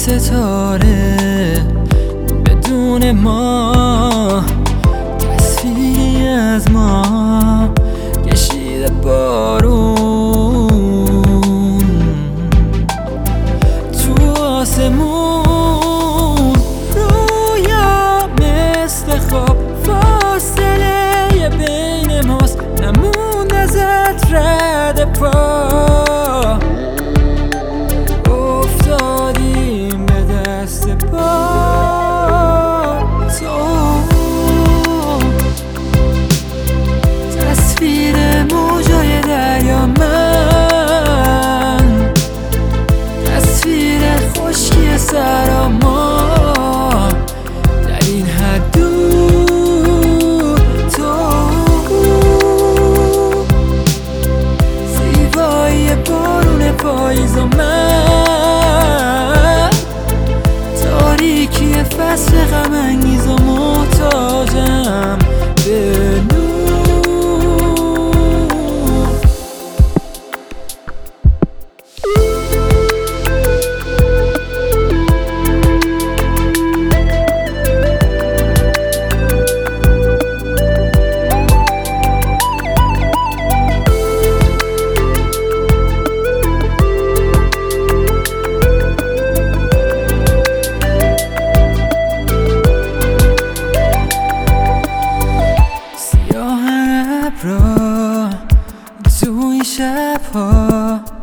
ستاره بدون ما، تصویری از ما کشیده بارون تو آسمون. رویا مثل خواب فاصله بین ماست، نموند ازت رد پا. افتادیم به دست بار تو، تصویر موجای دریا من، تصویر خشکی سر ما در این حد دور. تو زیبایی بارون پاییز و من، تاریکی فصل غم انگیز و محتاجم به نور. تو این شب‌ها